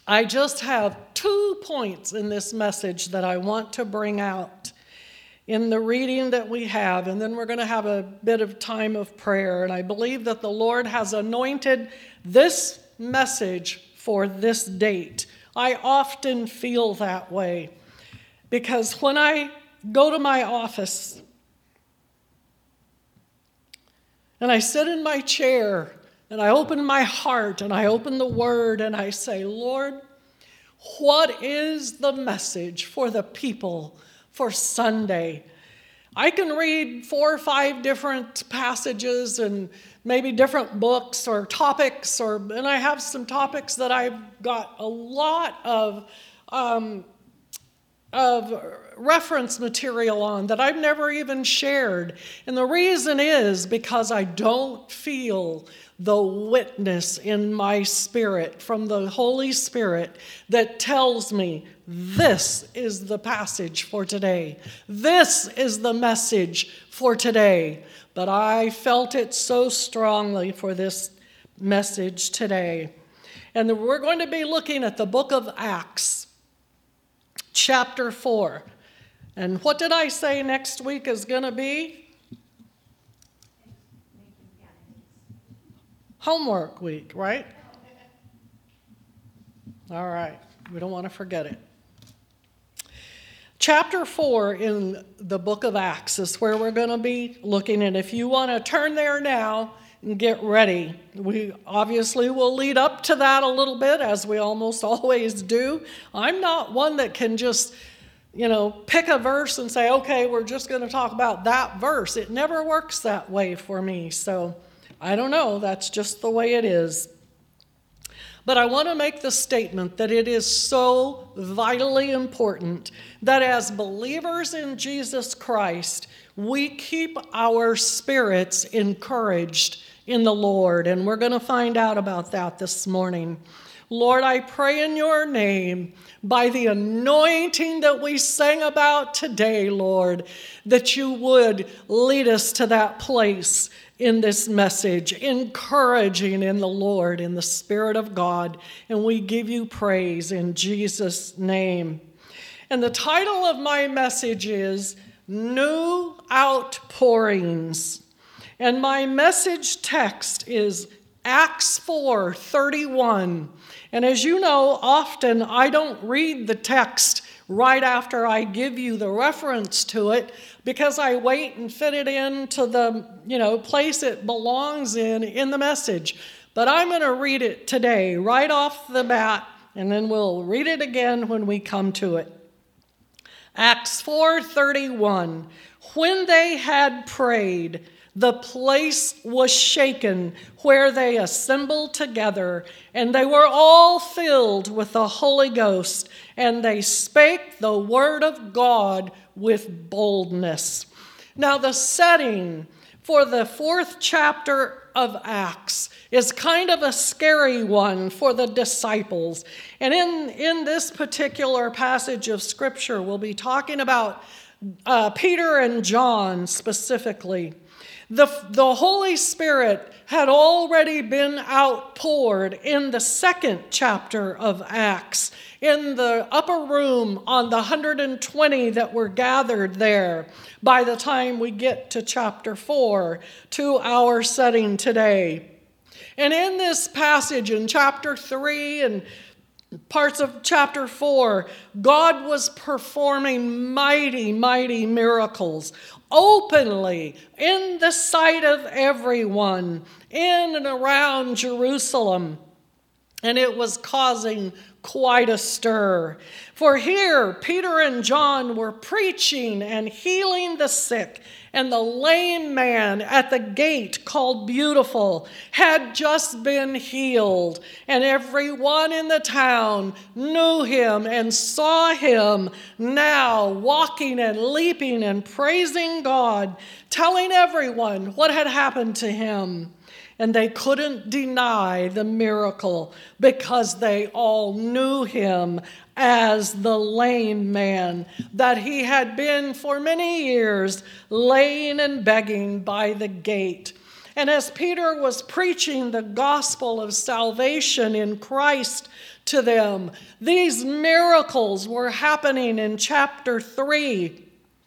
I just have 2 points in this message that I want to bring out in the reading that we have, and then we're going to have a bit of time of prayer. And I believe that the Lord has anointed this message for this date. I often feel that way because when I go to my office and I sit in my chair and I open my heart and I open the Word and I say, Lord, what is the message for the people for Sunday? I can read 4 or 5 different passages and maybe different books or topics, and I have some topics that I've got a lot of reference material on that I've never even shared. And the reason is because I don't feel the witness in my spirit from the Holy Spirit that tells me this is the passage for today. This is the message for today. But I felt it so strongly for this message today. And we're going to be looking at the book of Acts, chapter 4. And what did I say next week is going to be? Homework week, right? All right. We don't want to forget it. Chapter 4 in the book of Acts is where we're going to be looking. And if you want to turn there now and get ready, we obviously will lead up to that a little bit, as we almost always do. I'm not one that can just, pick a verse and say, okay, we're just going to talk about that verse. It never works that way for me. So I don't know. That's just the way it is. But I want to make the statement that it is so vitally important that as believers in Jesus Christ, we keep our spirits encouraged in the Lord. And we're going to find out about that this morning. Lord, I pray in your name, by the anointing that we sang about today, Lord, that you would lead us to that place in this message, encouraging in the Lord, in the Spirit of God. And we give you praise in Jesus' name. And the title of my message is New Outpourings. And my message text is Acts 4:31. And as you know, often I don't read the text right after I give you the reference to it because I wait and fit it into the, place it belongs in the message. But I'm going to read it today right off the bat, and then we'll read it again when we come to it. Acts 4:31. When they had prayed, the place was shaken where they assembled together, and they were all filled with the Holy Ghost, and they spake the word of God with boldness. Now, the setting for the 4th chapter of Acts is kind of a scary one for the disciples. And in this particular passage of Scripture, we'll be talking about Peter and John specifically. The Holy Spirit had already been outpoured in the 2nd chapter of Acts, in the upper room on the 120 that were gathered there by the time we get to chapter 4, to our setting today. And in this passage in chapter 3 and parts of chapter 4, God was performing mighty, mighty miracles openly in the sight of everyone in and around Jerusalem. And it was causing quite a stir. For here, Peter and John were preaching and healing the sick, and the lame man at the gate called Beautiful had just been healed, and everyone in the town knew him and saw him now walking and leaping and praising God, telling everyone what had happened to him. And they couldn't deny the miracle because they all knew him as the lame man that he had been for many years laying and begging by the gate. And as Peter was preaching the gospel of salvation in Christ to them. These miracles were happening in chapter 3.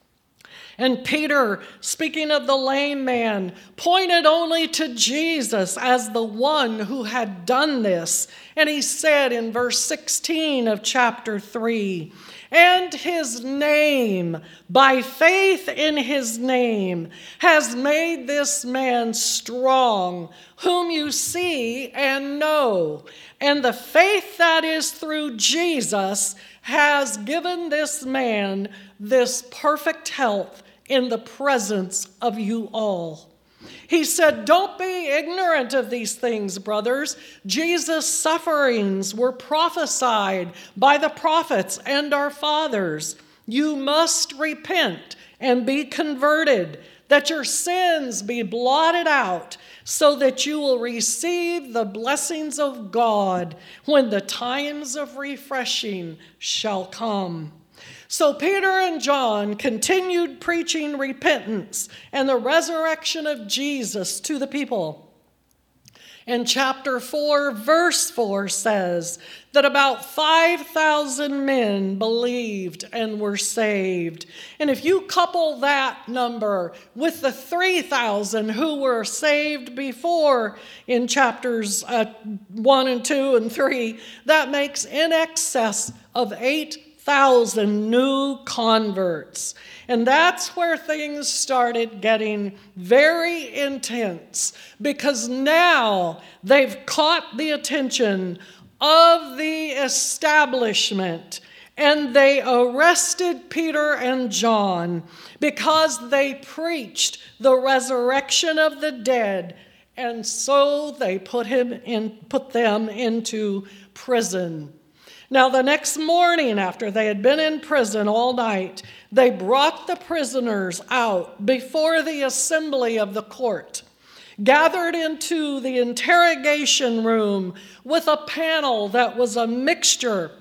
And Peter, speaking of the lame man, pointed only to Jesus as the one who had done this. And he said in verse 16 of chapter 3, "And his name, by faith in his name, has made this man strong, whom you see and know. And the faith that is through Jesus has given this man this perfect health in the presence of you all." He said, don't be ignorant of these things, brothers. Jesus' sufferings were prophesied by the prophets and our fathers. You must repent and be converted, that your sins be blotted out, so that you will receive the blessings of God when the times of refreshing shall come. So Peter and John continued preaching repentance and the resurrection of Jesus to the people. And chapter 4, verse 4 says that about 5,000 men believed and were saved. And if you couple that number with the 3,000 who were saved before in chapters 1 and 2 and 3, that makes in excess of 8,000 new converts. And that's where things started getting very intense, because now they've caught the attention of the establishment, and they arrested Peter and John because they preached the resurrection of the dead, and so they put them into prison. Now, the next morning, after they had been in prison all night, they brought the prisoners out before the assembly of the court, gathered into the interrogation room with a panel that was a mixture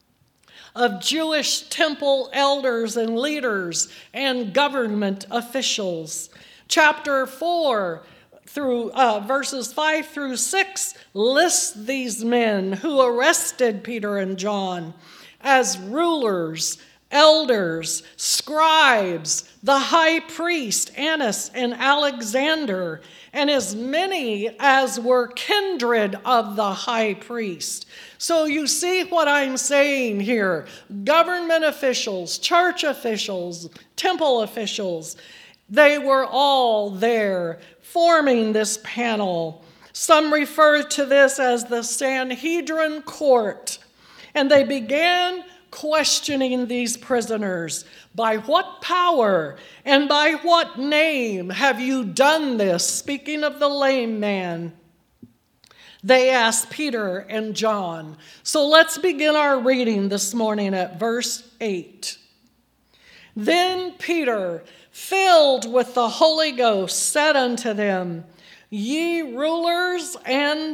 of Jewish temple elders and leaders and government officials. Chapter 4 through verses 5 through 6 lists these men who arrested Peter and John as rulers, elders, scribes, the high priest Annas and Alexander, and as many as were kindred of the high priest. So you see what I'm saying here. Government officials, church officials, temple officials, they were all there forming this panel. Some refer to this as the Sanhedrin court. And they began questioning these prisoners. By what power and by what name have you done this? Speaking of the lame man, they asked Peter and John. So let's begin our reading this morning at verse 8. Then Peter, filled with the Holy Ghost, said unto them, Ye rulers of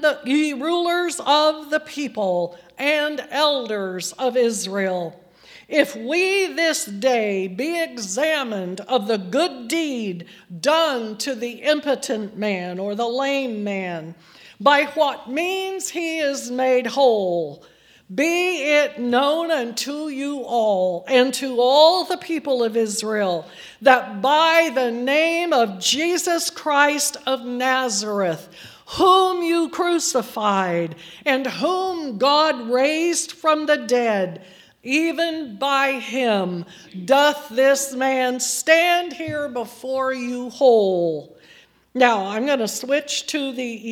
the people and elders of Israel, if we this day be examined of the good deed done to the impotent man or the lame man, by what means he is made whole, be it known unto you all and to all the people of Israel that by the name of Jesus Christ of Nazareth, whom you crucified and whom God raised from the dead, even by him doth this man stand here before you whole. Now, I'm going to switch to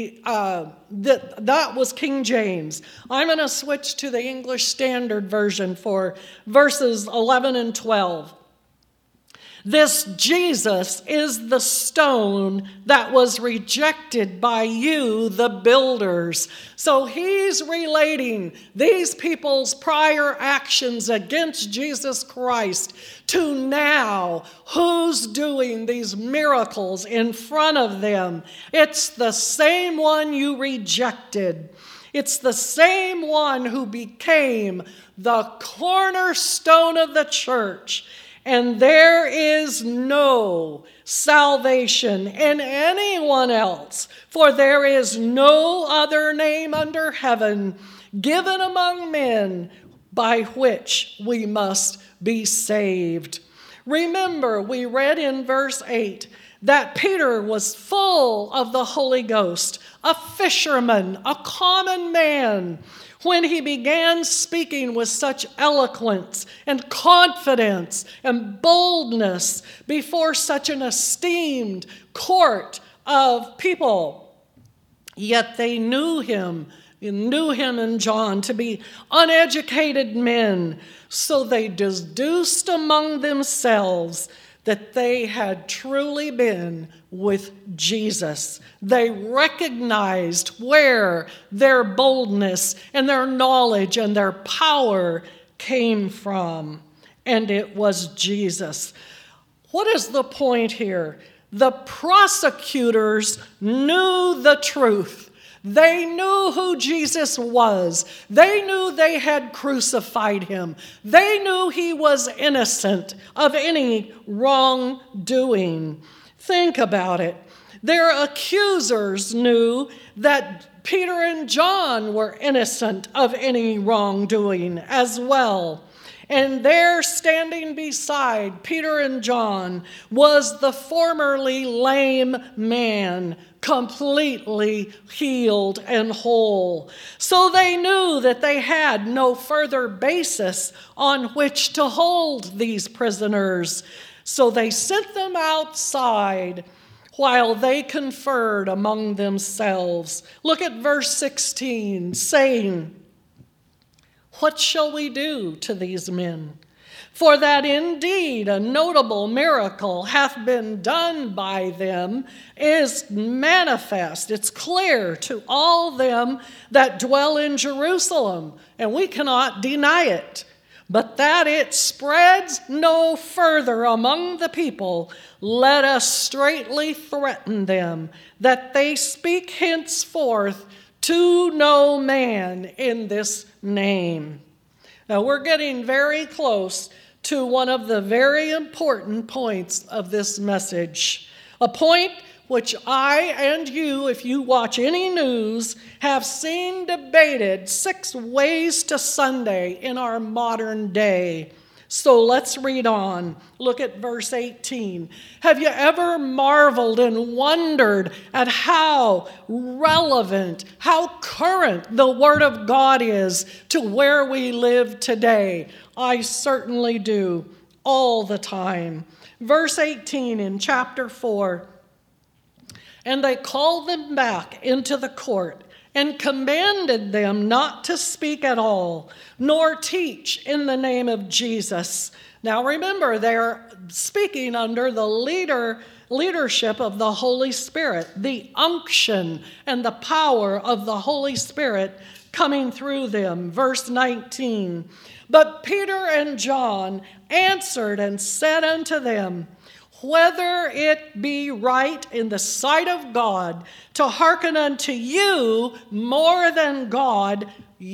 that was King James. I'm going to switch to the English Standard Version for verses 11 and 12. This Jesus is the stone that was rejected by you, the builders. So he's relating these people's prior actions against Jesus Christ to now who's doing these miracles in front of them. It's the same one you rejected. It's the same one who became the cornerstone of the church. And there is no salvation in anyone else, for there is no other name under heaven given among men, by which we must be saved. Remember, we read in verse 8 that Peter was full of the Holy Ghost, a fisherman, a common man, when he began speaking with such eloquence and confidence and boldness before such an esteemed court of people. Yet they knew him and John to be uneducated men, so they deduced among themselves that they had truly been with Jesus. They recognized where their boldness and their knowledge and their power came from, and it was Jesus. What is the point here? The prosecutors knew the truth. They knew who Jesus was. They knew they had crucified him. They knew he was innocent of any wrongdoing. Think about it. Their accusers knew that Peter and John were innocent of any wrongdoing as well. And there, standing beside Peter and John, was the formerly lame man, completely healed and whole. So they knew that they had no further basis on which to hold these prisoners. So they sent them outside while they conferred among themselves. Look at verse 16, saying, "What shall we do to these men? For that indeed a notable miracle hath been done by them is manifest." It's clear to all them that dwell in Jerusalem, and we cannot deny it. But that it spreads no further among the people, let us straitly threaten them, that they speak henceforth to no man in this name. Now we're getting very close to one of the very important points of this message. A point which I and you, if you watch any news, have seen debated 6 ways to Sunday in our modern day. So let's read on. Look at verse 18. Have you ever marveled and wondered at how relevant, how current the Word of God is to where we live today? I certainly do, all the time. Verse 18 in chapter 4. "And they called them back into the court, and commanded them not to speak at all, nor teach in the name of Jesus." Now remember, they're speaking under the leadership of the Holy Spirit, the unction and the power of the Holy Spirit coming through them. Verse 19, "But Peter and John answered and said unto them, Whether it be right in the sight of God to hearken unto you more than God,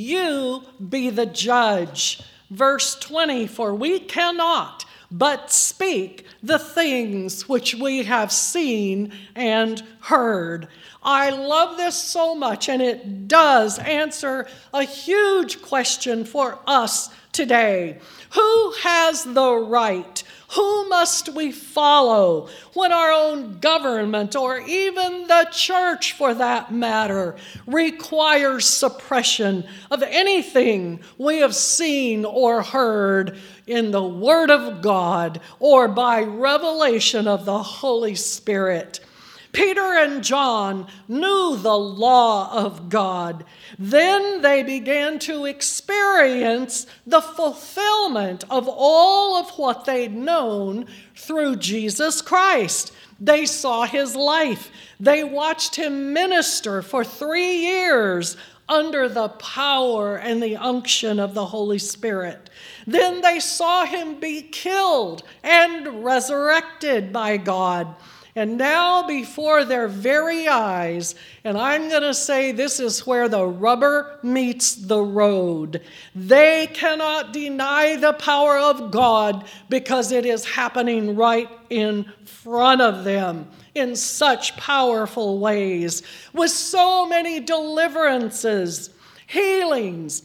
you be the judge." Verse 20, "For we cannot but speak the things which we have seen and heard." I love this so much, and it does answer a huge question for us today. Who has the right? Who must we follow when our own government, or even the church for that matter, requires suppression of anything we have seen or heard in the Word of God or by revelation of the Holy Spirit? Peter and John knew the law of God. Then they began to experience the fulfillment of all of what they'd known through Jesus Christ. They saw his life. They watched him minister for 3 years under the power and the unction of the Holy Spirit. Then they saw him be killed and resurrected by God. And now before their very eyes, and I'm going to say this is where the rubber meets the road. They cannot deny the power of God because it is happening right in front of them in such powerful ways, with so many deliverances. healings,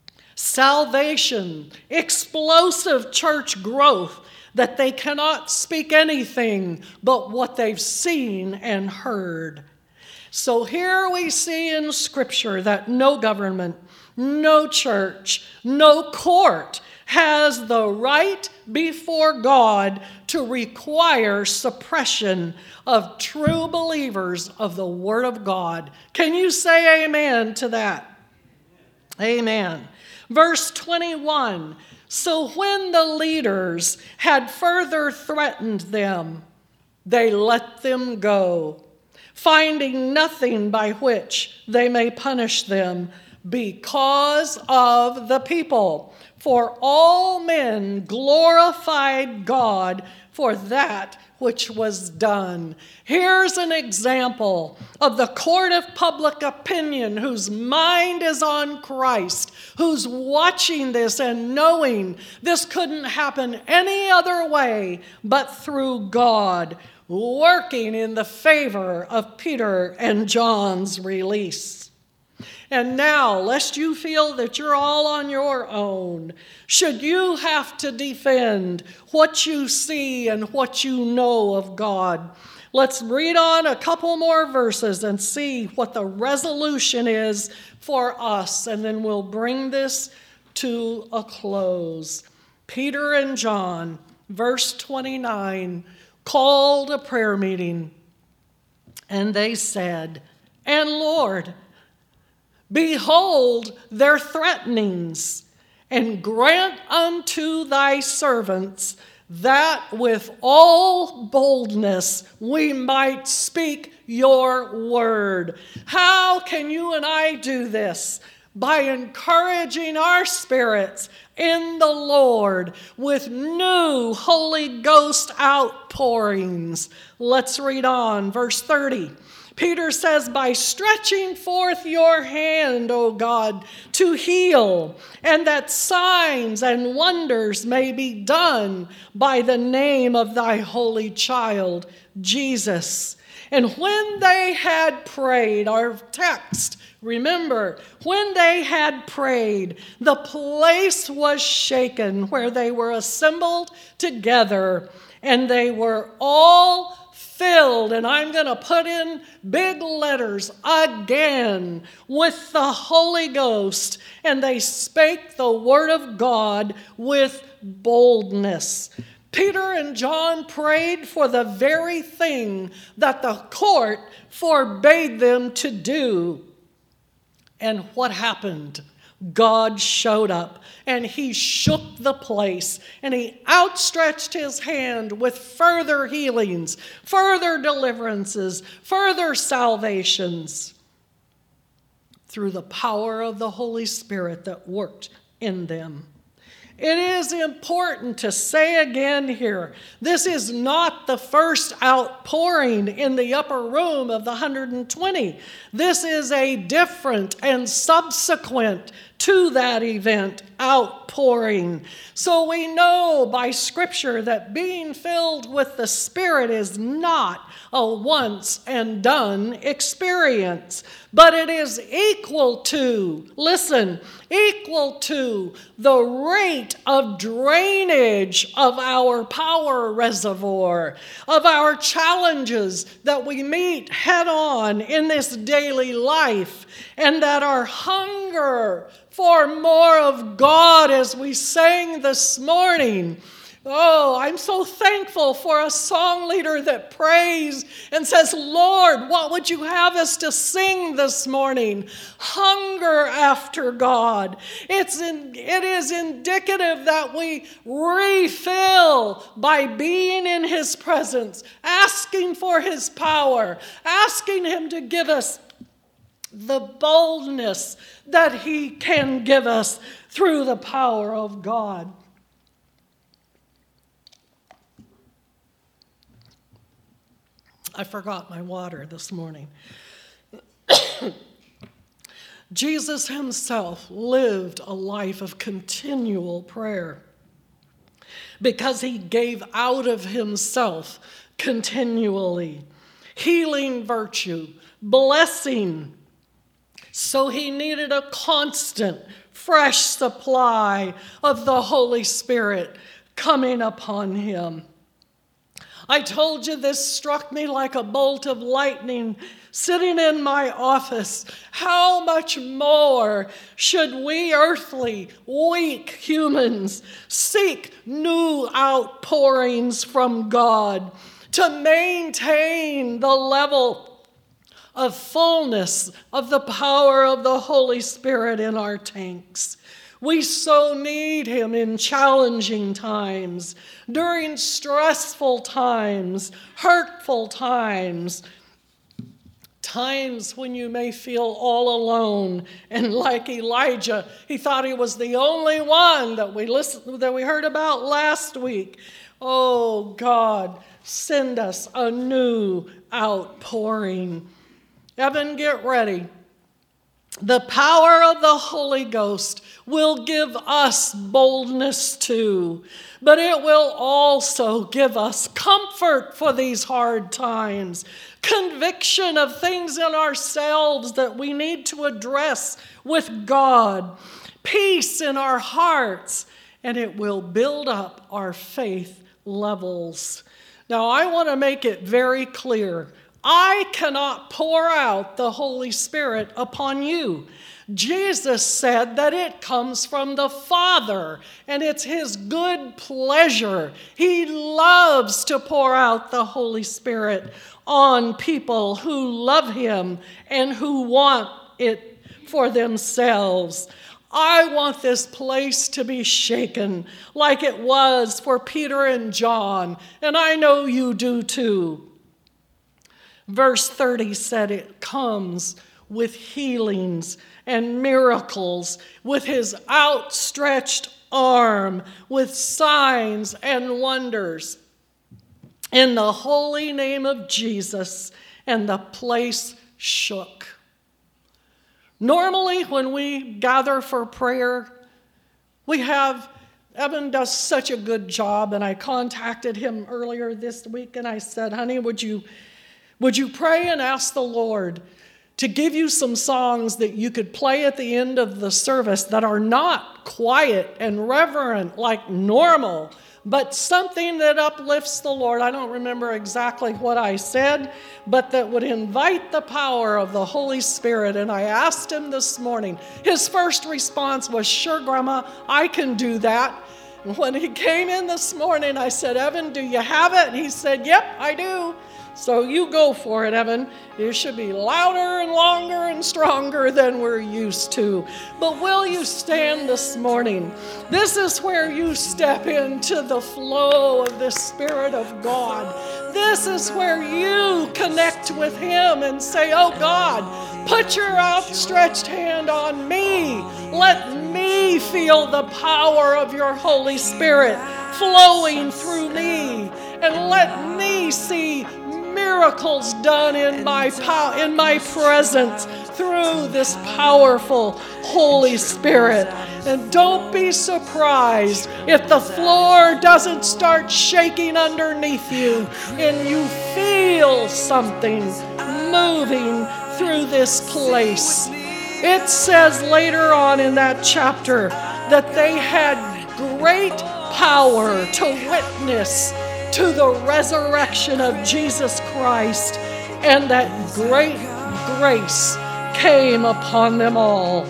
salvation, explosive church growth, that they cannot speak anything but what they've seen and heard. So here we see in Scripture that no government, no church, no court has the right before God to require suppression of true believers of the Word of God. Can you say amen to that? Amen. Verse 21, so when the leaders had further threatened them, they let them go, finding nothing by which they may punish them because of the people. For all men glorified God for that which was done. Here's an example of the court of public opinion whose mind is on Christ, who's watching this and knowing this couldn't happen any other way but through God, working in the favor of Peter and John's release. And now, lest you feel that you're all on your own, should you have to defend what you see and what you know of God, let's read on a couple more verses and see what the resolution is for us, and then we'll bring this to a close. Peter and John, verse 29, called a prayer meeting, and they said, "And Lord, behold their threatenings, and grant unto thy servants that with all boldness we might speak your word." How can you and I do this? By encouraging our spirits in the Lord with new Holy Ghost outpourings. Let's read on, verse 30. Peter says, by stretching forth your hand, O God, to heal, and that signs and wonders may be done by the name of thy holy child, Jesus. And when they had prayed, our text, remember, when they had prayed, the place was shaken where they were assembled together, and they were all filled, and I'm going to put in big letters again, with the Holy Ghost, and they spake the word of God with boldness. Peter and John prayed for the very thing that the court forbade them to do. And what happened? God showed up, and he shook the place, and he outstretched his hand with further healings, further deliverances, further salvations through the power of the Holy Spirit that worked in them. It is important to say again here, this is not the first outpouring in the upper room of the 120. This is a different and subsequent to that event outpouring. So we know by Scripture that being filled with the Spirit is not a once and done experience, but it is equal to, listen, equal to the rate of drainage of our power reservoir, of our challenges that we meet head on in this daily life, and that our hunger for more of God, as we sang this morning. Oh, I'm so thankful for a song leader that prays and says, Lord, what would you have us to sing this morning? Hunger after God. It is indicative that we refill by being in his presence, asking for his power, asking him to give us the boldness that he can give us through the power of God. I forgot my water this morning. Jesus himself lived a life of continual prayer because he gave out of himself continually. Healing virtue, blessing, So he needed a constant, fresh supply of the Holy Spirit coming upon him. I told you this struck me like a bolt of lightning sitting in my office. How much more should we earthly, weak humans seek new outpourings from God to maintain the level of fullness of the power of the Holy Spirit in our tanks? We so need him in challenging times, during stressful times, hurtful times, times when you may feel all alone. And like Elijah, he thought he was the only one that we heard about last week. Oh God, send us a new outpouring. Evan, get ready. The power of the Holy Ghost will give us boldness too, but it will also give us comfort for these hard times, conviction of things in ourselves that we need to address with God, peace in our hearts, and it will build up our faith levels. Now, I want to make it very clear. I cannot pour out the Holy Spirit upon you. Jesus said that it comes from the Father, and it's his good pleasure. He loves to pour out the Holy Spirit on people who love him and who want it for themselves. I want this place to be shaken like it was for Peter and John, and I know you do too. Verse 30 said it comes with healings and miracles, with his outstretched arm, with signs and wonders. In the holy name of Jesus, and the place shook. Normally, when we gather for prayer, Evan does such a good job, and I contacted him earlier this week, and I said, honey, would you pray and ask the Lord to give you some songs that you could play at the end of the service that are not quiet and reverent like normal, but something that uplifts the Lord? I don't remember exactly what I said, but that would invite the power of the Holy Spirit. And I asked him this morning. His first response was, sure, Grandma, I can do that. And when he came in this morning, I said, Evan, do you have it? And he said, yep, I do. So you go for it, Evan. It should be louder and longer and stronger than we're used to. But will you stand this morning? This is where you step into the flow of the Spirit of God. This is where you connect with him and say, oh God, put your outstretched hand on me. Let me feel the power of your Holy Spirit flowing through me. And let me see miracles done in my presence through this powerful Holy Spirit. And don't be surprised if the floor doesn't start shaking underneath you and you feel something moving through this place. It says later on in that chapter that they had great power to witness to the resurrection of Jesus Christ, and that great grace came upon them all.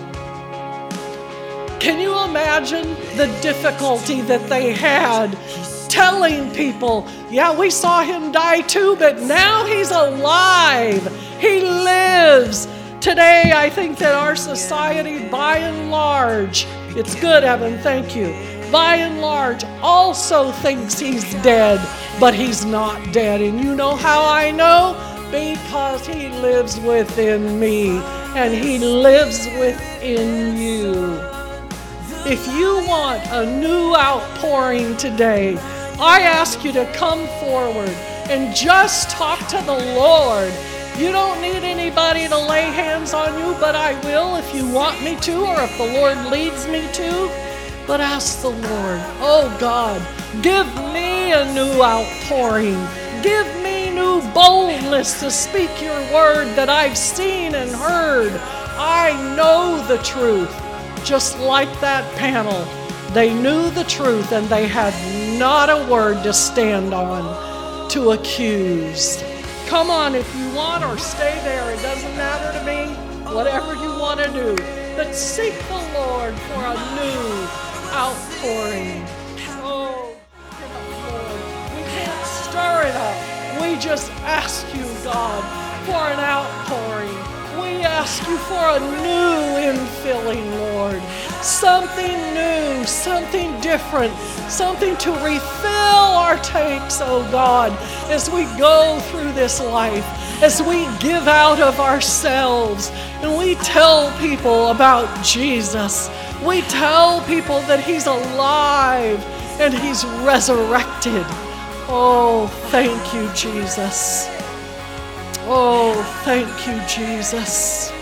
Can you imagine the difficulty that they had telling people, yeah, we saw him die too, but now he's alive. He lives. Today, I think that our society, by and large, it's good, Evan, thank you, by and large, also thinks he's dead, but he's not dead. And you know how I know? Because he lives within me, and he lives within you. If you want a new outpouring today, I ask you to come forward and just talk to the Lord. You don't need anybody to lay hands on you, but I will if you want me to, or if the Lord leads me to. But ask the Lord, oh God, give me a new outpouring. Give me new boldness to speak your word that I've seen and heard. I know the truth. Just like that panel, they knew the truth and they had not a word to stand on to accuse. Come on, if you want, or stay there. It doesn't matter to me. Whatever you want to do. But seek the Lord for a new outpouring. Oh, Lord, we can't stir it up. We just ask you, God, for an outpouring. We ask you for a new infilling, Lord. Something new, something different, something to refill our tanks, oh God, as we go through this life, as we give out of ourselves, and we tell people about Jesus. We tell people that He's alive and He's resurrected. Oh, thank you, Jesus. Oh, thank you, Jesus.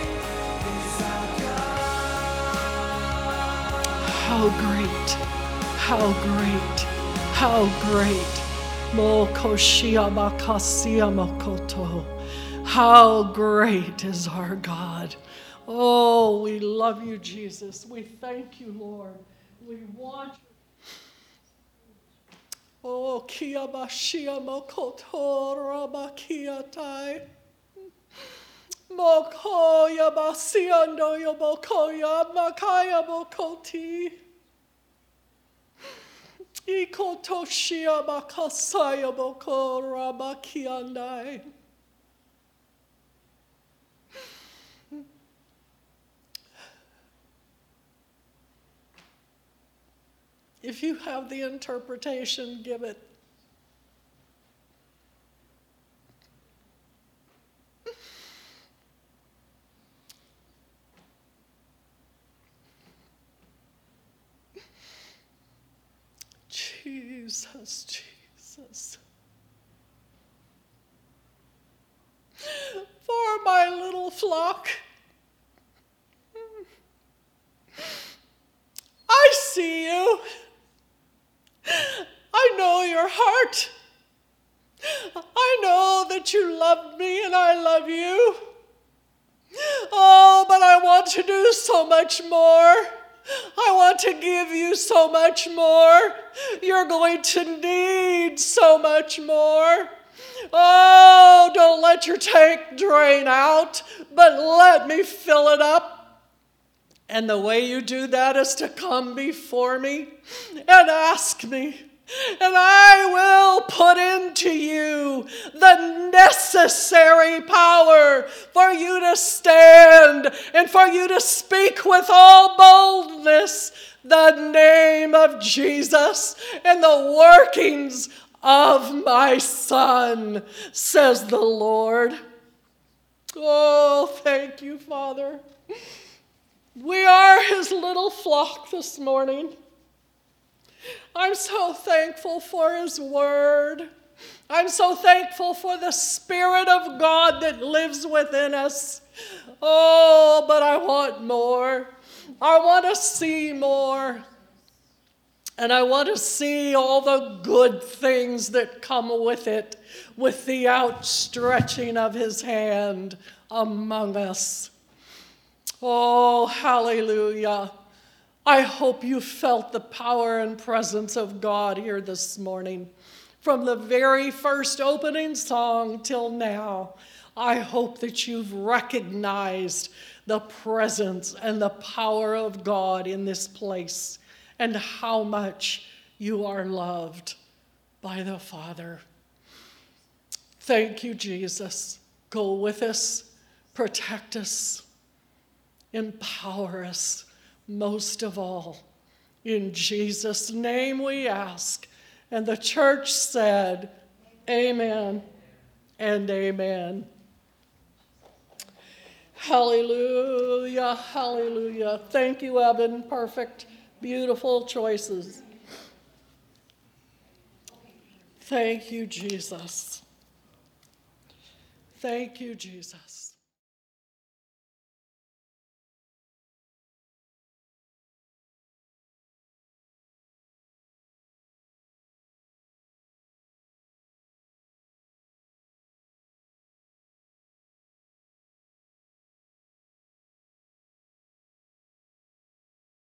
How great, how great, how great. How great is our God. Oh, we love you, Jesus. We thank you, Lord. We want you. Oh, Kiyabashia Mokoto Rabakiatai. Mokoya Basiando Yobokoya Makaya Bokoti. Ikotoshia Bakasaya Boko Rabakiandai. If you have the interpretation, give it. Jesus, Jesus. For my little flock, I see you. I know your heart. I know that you love me and I love you. Oh, but I want to do so much more. I want to give you so much more. You're going to need so much more. Oh, don't let your tank drain out, but let me fill it up. And the way you do that is to come before me and ask me. And I will put into you the necessary power for you to stand and for you to speak with all boldness the name of Jesus and the workings of my Son, says the Lord. Oh, thank you, Father. We are His little flock this morning. I'm so thankful for His word. I'm so thankful for the Spirit of God that lives within us. Oh, but I want more. I want to see more. And I want to see all the good things that come with it, with the outstretching of His hand among us. Oh, hallelujah. I hope you felt the power and presence of God here this morning. From the very first opening song till now, I hope that you've recognized the presence and the power of God in this place and how much you are loved by the Father. Thank you, Jesus. Go with us, protect us, empower us. Most of all, in Jesus' name we ask. And the church said, amen and amen. Hallelujah, hallelujah. Thank you, Evan. Perfect, beautiful choices. Thank you, Jesus. Thank you, Jesus.